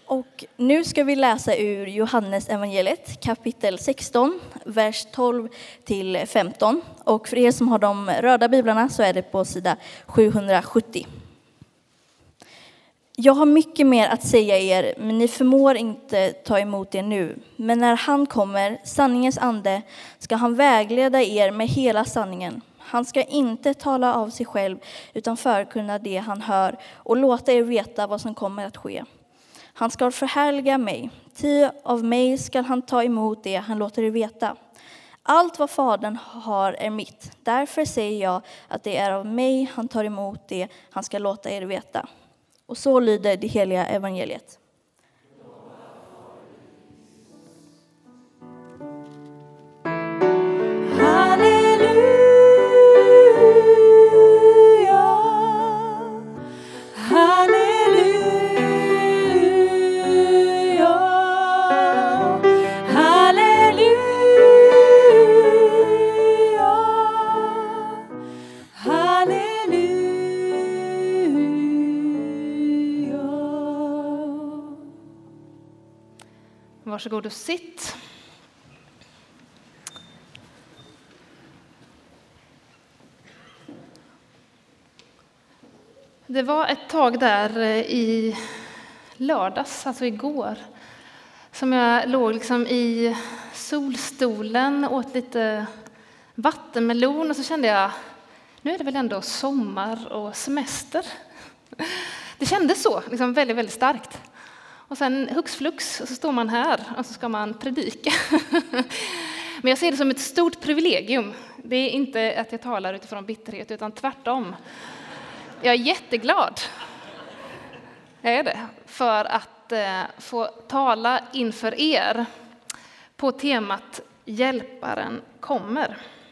Och nu ska vi läsa ur Johannes evangeliet kapitel 16, vers 12 till 15. Och för er som har de röda biblarna så är det på sida 770. Jag har mycket mer att säga er, men ni förmår inte ta emot det nu. Men när han kommer, sanningens ande, ska han vägleda er med hela sanningen. Han ska inte tala av sig själv, utan förkunna det han hör och låta er veta vad som kommer att ske. Han ska förhärliga mig, ty av mig ska han ta emot det han låter er veta. Allt vad Fadern har är mitt. Därför säger jag att det är av mig han tar emot det han ska låta er veta. Och så lyder det heliga evangeliet. Varsågod och sitt. Det var ett tag där i lördags, alltså igår, som jag låg liksom i solstolen, åt lite vattenmelon och så kände jag, nu är det väl ändå sommar och semester. Det kändes så, liksom väldigt, väldigt starkt. Och sen hux flux så står man här och så ska man predika. Men jag ser det som ett stort privilegium. Det är inte att jag talar utifrån bitterhet utan tvärtom. Jag är jätteglad. Jag är det. För att få tala inför er på temat Hjälparen kommer.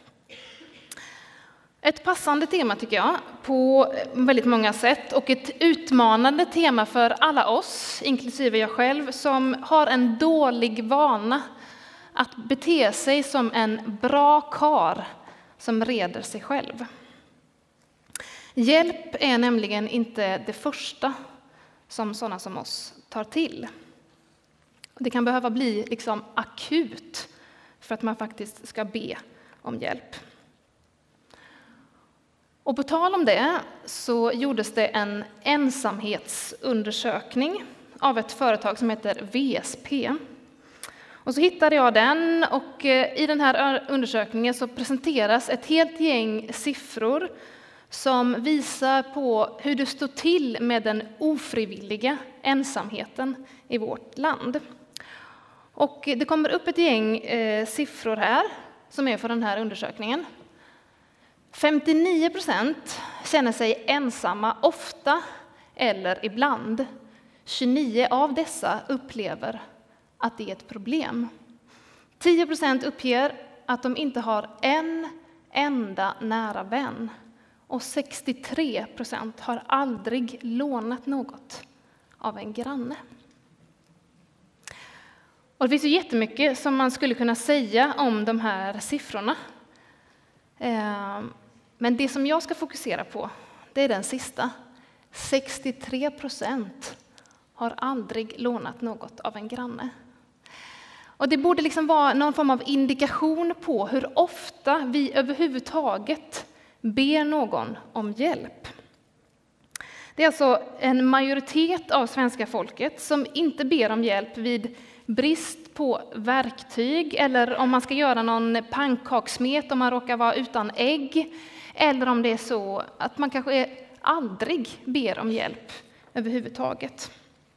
Ett passande tema tycker jag på väldigt många sätt och ett utmanande tema för alla oss, inklusive jag själv, som har en dålig vana att bete sig som en bra karl som reder sig själv. Hjälp är nämligen inte det första som sådana som oss tar till. Det kan behöva bli liksom akut för att man faktiskt ska be om hjälp. Och på tal om det så gjordes det en ensamhetsundersökning av ett företag som heter VSP. Och så hittade jag den och i den här undersökningen så presenteras ett helt gäng siffror som visar på hur det står till med den ofrivilliga ensamheten i vårt land. Och det kommer upp ett gäng siffror här som är för den här undersökningen. 59% känner sig ensamma ofta eller ibland. 29 av dessa upplever att det är ett problem. 10% uppger att de inte har en enda nära vän. Och 63% har aldrig lånat något av en granne. Och det finns ju jättemycket som man skulle kunna säga om de här siffrorna. Men det som jag ska fokusera på, det är den sista. 63% har aldrig lånat något av en granne. Och det borde liksom vara någon form av indikation på hur ofta vi överhuvudtaget ber någon om hjälp. Det är alltså en majoritet av svenska folket som inte ber om hjälp vid brist på verktyg eller om man ska göra någon pannkakssmet om man råkar vara utan ägg. Eller om det är så att man kanske aldrig ber om hjälp överhuvudtaget.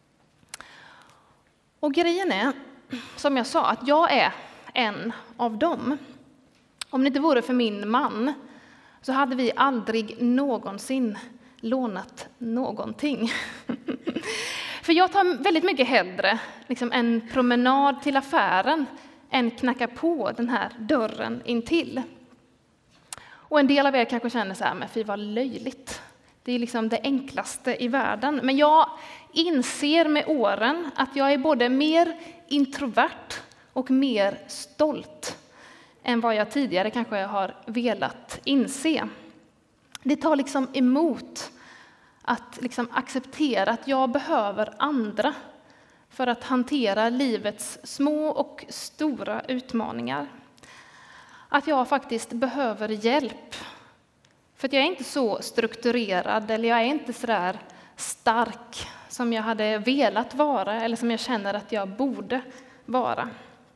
Och grejen är, som jag sa, att jag är en av dem. Om det inte vore för min man så hade vi aldrig någonsin lånat någonting. För jag tar väldigt mycket hellre liksom en promenad till affären än knacka på den här dörren intill. Och en del av er kanske känner så här, men fy vad löjligt. Det är liksom det enklaste i världen. Men jag inser med åren att jag är både mer introvert och mer stolt än vad jag tidigare kanske har velat inse. Det tar liksom emot att liksom acceptera att jag behöver andra för att hantera livets små och stora utmaningar. Att jag faktiskt behöver hjälp. För att jag är inte så strukturerad eller jag är inte så där stark som jag hade velat vara eller som jag känner att jag borde vara.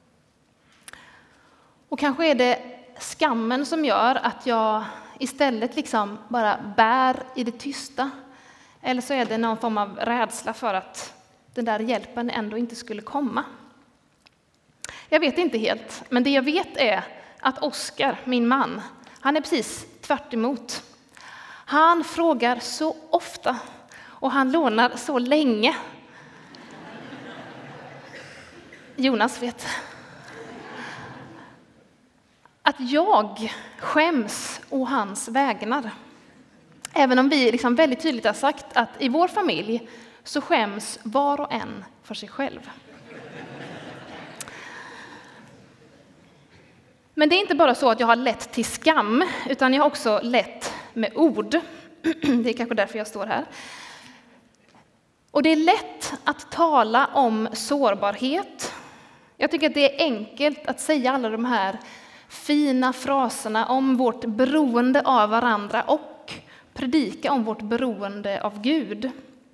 Och kanske är det skammen som gör att jag istället liksom bara bär i det tysta. Eller så är det någon form av rädsla för att den där hjälpen ändå inte skulle komma. Jag vet inte helt, men det jag vet är att Oskar, min man, han är precis tvärt emot. Han frågar så ofta och han lånar så länge. Jonas vet. Att jag skäms å hans vägnar. Även om vi liksom väldigt tydligt har sagt att i vår familj så skäms var och en för sig själv. Men det är inte bara så att jag har lätt till skam, utan jag har också lätt med ord. Det är kanske därför jag står här. Och det är lätt att tala om sårbarhet. Jag tycker att det är enkelt att säga alla de här fina fraserna om vårt beroende av varandra och predika om vårt beroende av Gud.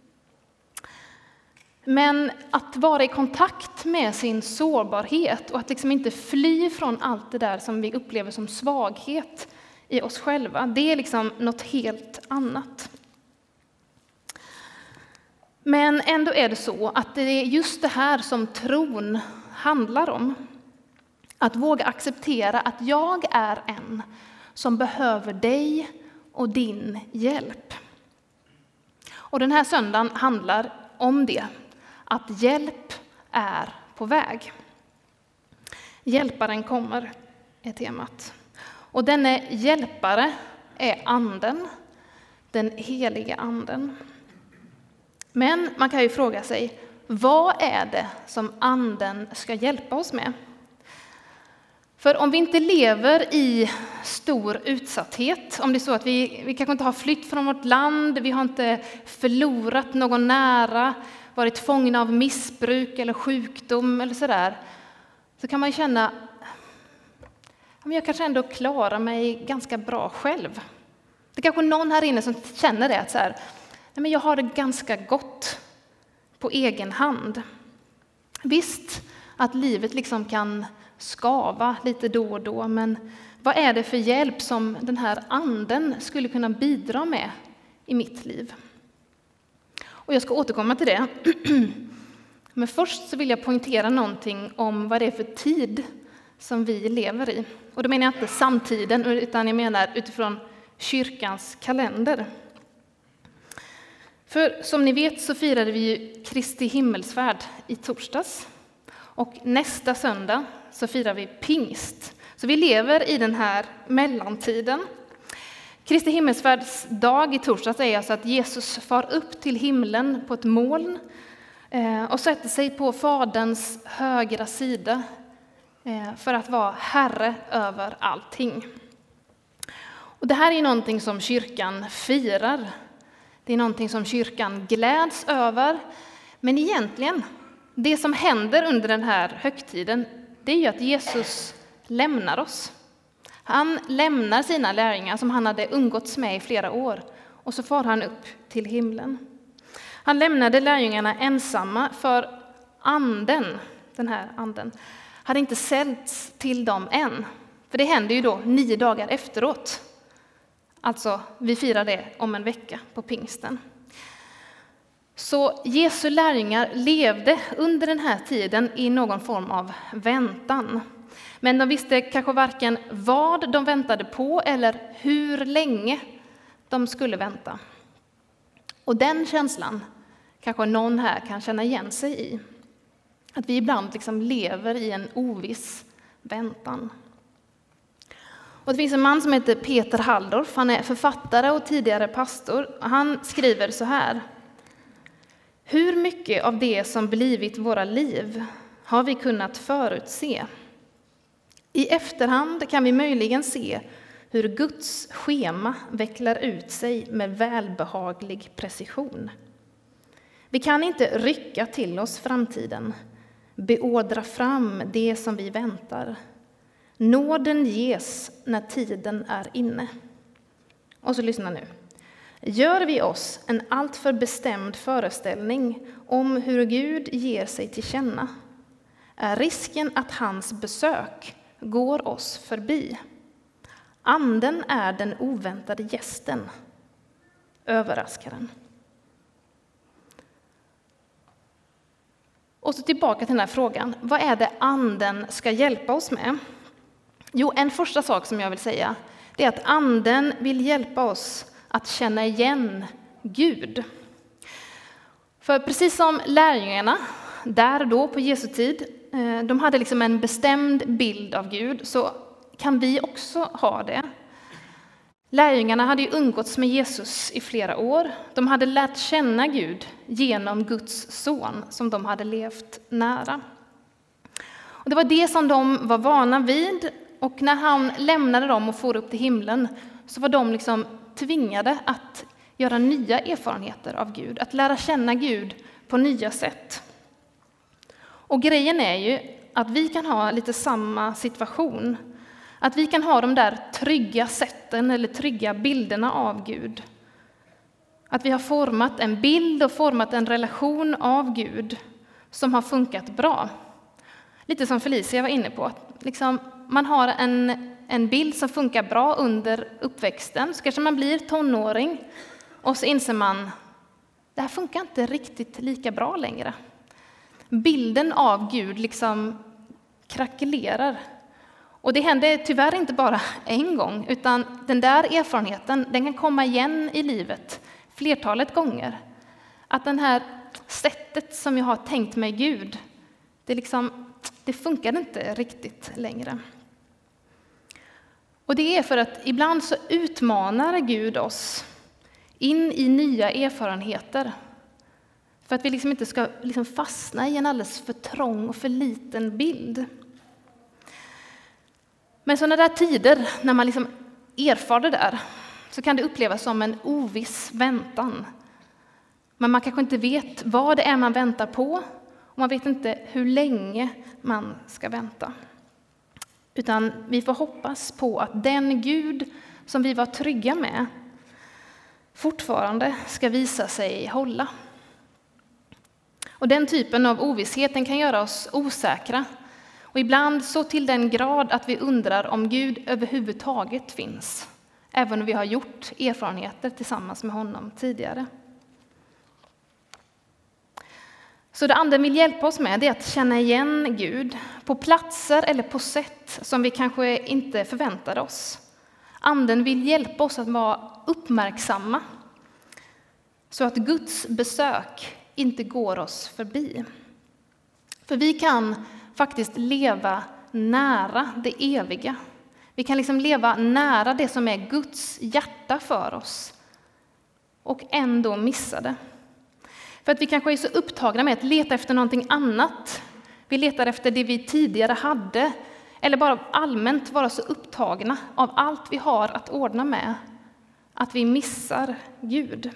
Men att vara i kontakt med sin sårbarhet och att liksom inte fly från allt det där som vi upplever som svaghet i oss själva, det är liksom något helt annat. Men ändå är det så att det är just det här som tron handlar om. Att våga acceptera att jag är en som behöver dig och din hjälp. Och den här söndagen handlar om det. Att hjälp är på väg. Hjälparen kommer är temat. Och denne hjälpare är anden, den heliga anden. Men man kan ju fråga sig, vad är det som anden ska hjälpa oss med? För om vi inte lever i stor utsatthet, om det är så att vi kanske inte har flytt från vårt land, vi har inte förlorat någon nära, varit fångna av missbruk eller sjukdom eller sådär, så kan man känna att jag kanske ändå klarar mig ganska bra själv. Det är kanske någon här inne som känner det, att så här, nej, men jag har det ganska gott på egen hand. Visst att livet liksom kan skava lite då och då, men vad är det för hjälp som den här anden skulle kunna bidra med i mitt liv? Och jag ska återkomma till det. Men först så vill jag poängtera någonting om vad det är för tid som vi lever i. Och då menar jag inte samtiden, utan jag menar utifrån kyrkans kalender. För som ni vet så firade vi ju Kristi himmelsfärd i torsdags. Och nästa söndag så firar vi pingst. Så vi lever i den här mellantiden. Kristi himmelsfärds dag i torsdags är alltså att Jesus far upp till himlen på ett moln och sätter sig på Faderns högra sida för att vara herre över allting. Och det här är någonting som kyrkan firar. Det är någonting som kyrkan gläds över. Men egentligen, det som händer under den här högtiden, det är ju att Jesus lämnar oss. Han lämnar sina lärjungar som han hade umgåtts med i flera år, och så far han upp till himlen. Han lämnade lärjungarna ensamma, för anden, den här anden, hade inte sänts till dem än. För det hände ju då 9 dagar efteråt. Alltså, vi firar det om en vecka på pingsten. Så Jesu lärjungar levde under den här tiden i någon form av väntan. Men de visste kanske varken vad de väntade på eller hur länge de skulle vänta. Och den känslan kanske någon här kan känna igen sig i. Att vi ibland liksom lever i en oviss väntan. Och det finns en man som heter Peter Halldorf. Han är författare och tidigare pastor. Han skriver så här: hur mycket av det som blivit våra liv har vi kunnat förutse? I efterhand kan vi möjligen se hur Guds schema vecklar ut sig med välbehaglig precision. Vi kan inte rycka till oss framtiden, beordra fram det som vi väntar. Nåden ges när tiden är inne. Och så lyssna nu. Gör vi oss en alltför bestämd föreställning om hur Gud ger sig till känna, är risken att hans besök går oss förbi. Anden är den oväntade gästen, överraskaren. Och så tillbaka till den här frågan. Vad är det anden ska hjälpa oss med? Jo, en första sak som jag vill säga, det är att anden vill hjälpa oss att känna igen Gud. För precis som lärjungarna, där då på Jesu tid, de hade liksom en bestämd bild av Gud, så kan vi också ha det. Lärjungarna hade ju umgåtts med Jesus i flera år. De hade lärt känna Gud genom Guds son som de hade levt nära. Och det var det som de var vana vid, och när han lämnade dem och for upp till himlen så var de liksom tvingade att göra nya erfarenheter av Gud, att lära känna Gud på nya sätt. Och grejen är ju att vi kan ha lite samma situation. Att vi kan ha de där trygga sätten eller trygga bilderna av Gud. Att vi har format en bild och format en relation av Gud som har funkat bra. Lite som Felicia var inne på. Liksom, man har en bild som funkar bra under uppväxten. Så kanske man blir tonåring och så inser man det här funkar inte riktigt lika bra längre. Bilden av Gud liksom krackelerar. Och det händer tyvärr inte bara en gång, utan den där erfarenheten den kan komma igen i livet flertalet gånger. Att det här sättet som jag har tänkt mig Gud, det funkar inte riktigt längre. Och det är för att ibland så utmanar Gud oss in i nya erfarenheter. För att vi liksom inte ska fastna i en alldeles för trång och för liten bild. Men sådana där tider, när man erfar det där, så kan det upplevas som en oviss väntan. Men man kanske inte vet vad det är man väntar på, och man vet inte hur länge man ska vänta. Utan vi får hoppas på att den Gud som vi var trygga med fortfarande ska visa sig hålla. Och den typen av ovisshet kan göra oss osäkra. Och ibland så till den grad att vi undrar om Gud överhuvudtaget finns. Även om vi har gjort erfarenheter tillsammans med honom tidigare. Så det anden vill hjälpa oss med är att känna igen Gud på platser eller på sätt som vi kanske inte förväntade oss. Anden vill hjälpa oss att vara uppmärksamma så att Guds besök inte går oss förbi. För vi kan faktiskt leva nära det eviga. Vi kan leva nära det som är Guds hjärta för oss och ändå missa det. För att vi kanske är så upptagna med att leta efter någonting annat. Vi letar efter det vi tidigare hade, eller bara allmänt vara så upptagna av allt vi har att ordna med att vi missar Gud.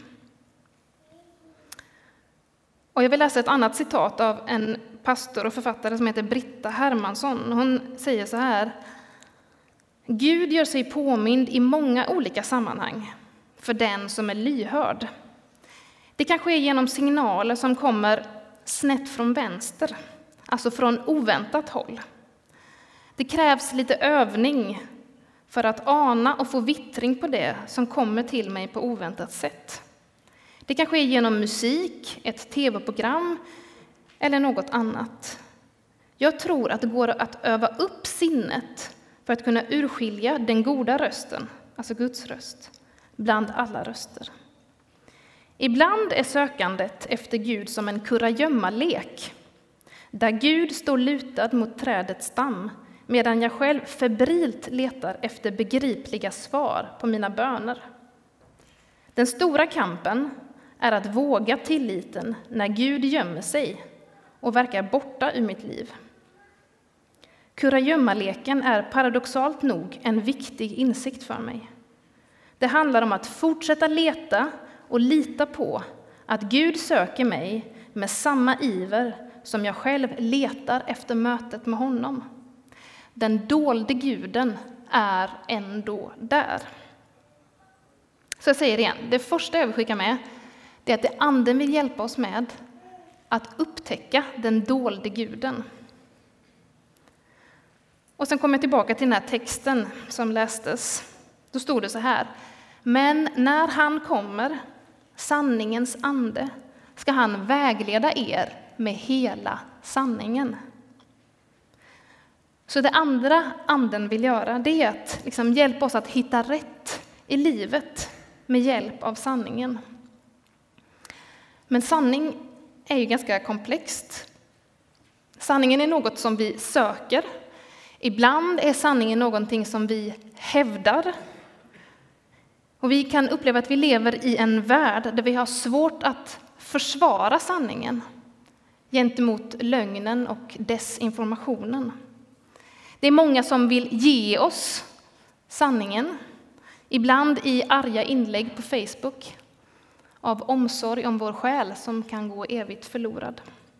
Och jag vill läsa ett annat citat av en pastor och författare som heter Britta Hermansson. Hon säger så här: Gud gör sig påmind i många olika sammanhang för den som är lyhörd. Det kan ske genom signaler som kommer snett från vänster, alltså från oväntat håll. Det krävs lite övning för att ana och få vittring på det som kommer till mig på oväntat sätt. Det kan ske genom musik, ett tv-program eller något annat. Jag tror att det går att öva upp sinnet för att kunna urskilja den goda rösten, alltså Guds röst, bland alla röster. Ibland är sökandet efter Gud som en kurragömmalek, där Gud står lutad mot trädets stam, medan jag själv febrilt letar efter begripliga svar på mina böner. Den stora kampen är att våga tilliten när Gud gömmer sig och verkar borta ur mitt liv. Kurragömmaleken är paradoxalt nog en viktig insikt för mig. Det handlar om att fortsätta leta och lita på att Gud söker mig med samma iver som jag själv letar efter mötet med honom. Den dolde guden är ändå där. Så jag säger igen, det första jag vill skicka med, det är att det anden vill hjälpa oss med att upptäcka den dolde guden. Och sen kommer jag tillbaka till den här texten som lästes. Då stod det så här: men när han kommer, sanningens ande, ska han vägleda er med hela sanningen. Så det andra anden vill göra, det är att hjälpa oss att hitta rätt i livet med hjälp av sanningen. Men sanning är ju ganska komplext. Sanningen är något som vi söker. Ibland är sanningen någonting som vi hävdar. Och vi kan uppleva att vi lever i en värld där vi har svårt att försvara sanningen gentemot lögnen och desinformationen. Det är många som vill ge oss sanningen, ibland i arga inlägg på Facebook, av omsorg om vår själ som kan gå evigt förlorad.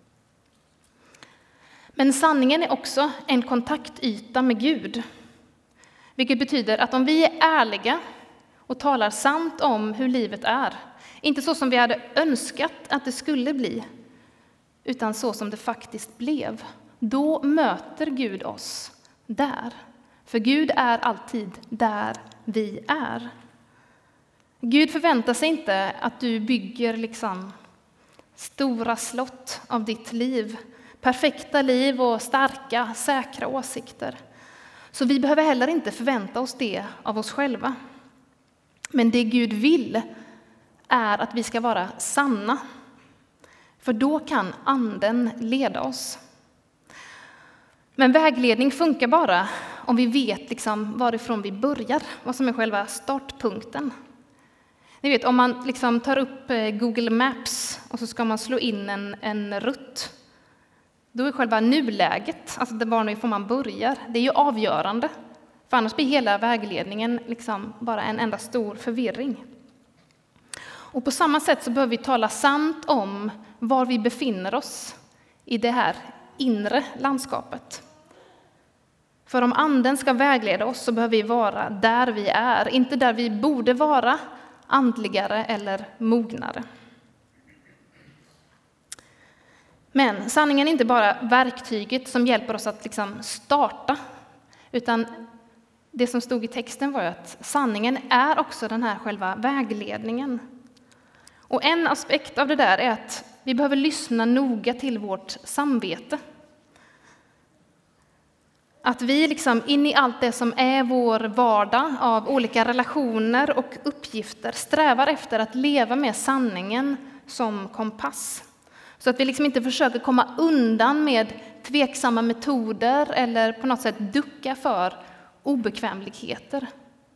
Men sanningen är också en kontaktyta med Gud, vilket betyder att om vi är ärliga och talar sant om hur livet är, inte så som vi hade önskat att det skulle bli, utan så som det faktiskt blev, då möter Gud oss där. För Gud är alltid där vi är. Gud förväntar sig inte att du bygger stora slott av ditt liv, perfekta liv och starka, säkra åsikter. Så vi behöver heller inte förvänta oss det av oss själva. Men det Gud vill är att vi ska vara sanna. För då kan anden leda oss. Men vägledning funkar bara om vi vet varifrån vi börjar, vad som är själva startpunkten. Ni vet, om man tar upp Google Maps och så ska man slå in en rutt, då är själva nuläget, alltså varifrån man börjar, det är ju avgörande. För annars blir hela vägledningen bara en enda stor förvirring. Och på samma sätt så behöver vi tala sant om var vi befinner oss i det här inre landskapet. För om anden ska vägleda oss så behöver vi vara där vi är, inte där vi borde vara, andligare eller mognare. Men sanningen är inte bara verktyget som hjälper oss att starta, utan det som stod i texten var att sanningen är också den här själva vägledningen. Och en aspekt av det där är att vi behöver lyssna noga till vårt samvete. Att vi in i allt det som är vår vardag av olika relationer och uppgifter strävar efter att leva med sanningen som kompass. Så att vi inte försöker komma undan med tveksamma metoder eller på något sätt ducka för obekvämligheter.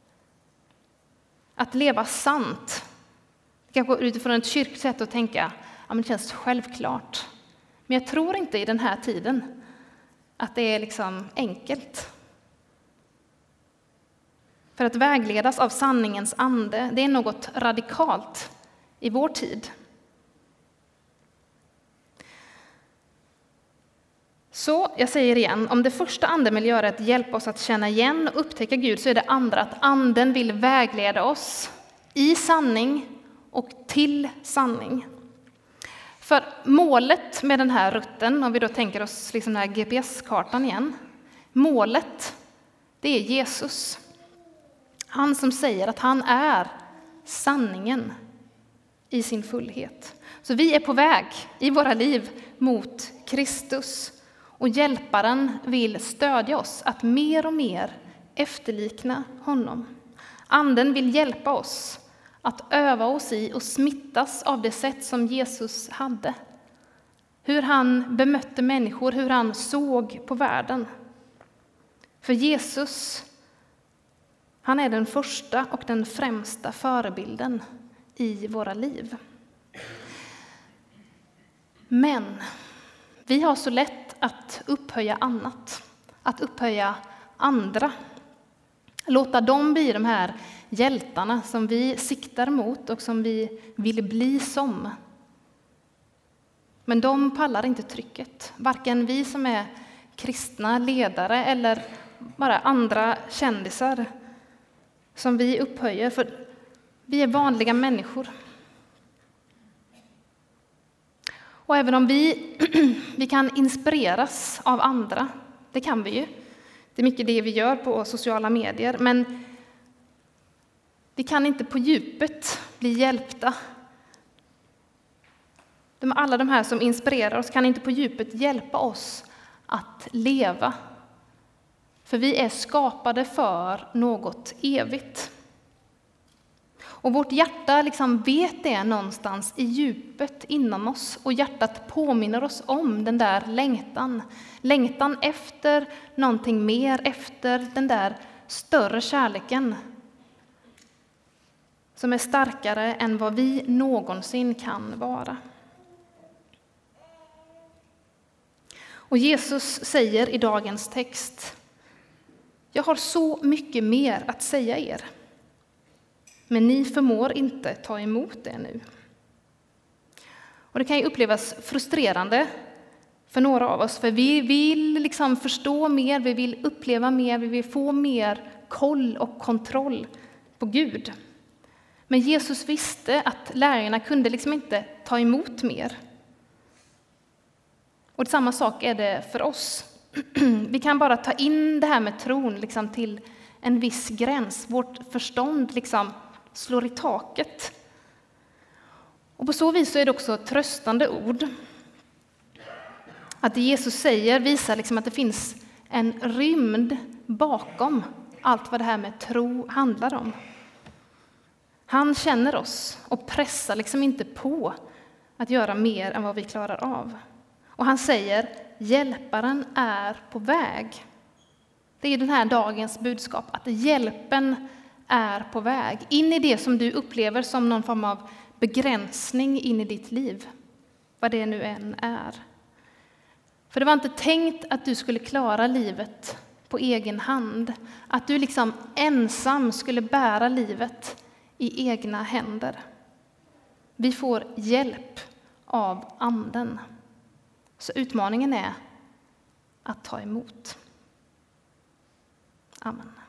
Att leva sant, kanske utifrån ett kyrkligt sätt att tänka, ja, men det känns självklart. Men jag tror inte i den här tiden att det är enkelt. För att vägledas av sanningens ande, det är något radikalt i vår tid. Så jag säger igen, om det första anden vill göra är att hjälpa oss att känna igen och upptäcka Gud, så är det andra att anden vill vägleda oss i sanning och till sanning. För målet med den här rutten, om vi då tänker oss den här GPS-kartan igen, målet, det är Jesus. Han som säger att han är sanningen i sin fullhet. Så vi är på väg i våra liv mot Kristus. Och hjälparen vill stödja oss att mer och mer efterlikna honom. Anden vill hjälpa oss att öva oss i och smittas av det sätt som Jesus hade. Hur han bemötte människor, hur han såg på världen. För Jesus, han är den första och den främsta förebilden i våra liv. Men vi har så lätt att upphöja annat, att upphöja andra. Låta dem bli de här hjältarna som vi siktar mot och som vi vill bli som. Men de pallar inte trycket. Varken vi som är kristna ledare eller bara andra kändisar som vi upphöjer. För vi är vanliga människor. Och även om vi kan inspireras av andra, det kan vi ju. Det är mycket det vi gör på sociala medier. Men vi kan inte på djupet bli hjälpta. Alla de här som inspirerar oss kan inte på djupet hjälpa oss att leva. För vi är skapade för något evigt. Och vårt hjärta liksom vet det någonstans i djupet inom oss. Och hjärtat påminner oss om den där längtan. Längtan efter någonting mer, efter den där större kärleken. Som är starkare än vad vi någonsin kan vara. Och Jesus säger i dagens text: jag har så mycket mer att säga er. Men ni förmår inte ta emot det nu. Och det kan ju upplevas frustrerande för några av oss. För vi vill liksom förstå mer, vi vill uppleva mer, vi vill få mer koll och kontroll på Gud. Men Jesus visste att lärjungarna kunde liksom inte ta emot mer. Och samma sak är det för oss. Vi kan bara ta in det här med tron liksom till en viss gräns. Vårt förstånd liksom slår i taket. Och på så vis så är det också tröstande ord. Att det Jesus säger visar liksom att det finns en rymd bakom allt vad det här med tro handlar om. Han känner oss och pressar liksom inte på att göra mer än vad vi klarar av. Och han säger: hjälparen är på väg. Det är den här dagens budskap, att hjälpen är på väg in i det som du upplever som någon form av begränsning in i ditt liv. Vad det nu än är. För det var inte tänkt att du skulle klara livet på egen hand. Att du liksom ensam skulle bära livet i egna händer. Vi får hjälp av anden. Så utmaningen är att ta emot. Amen.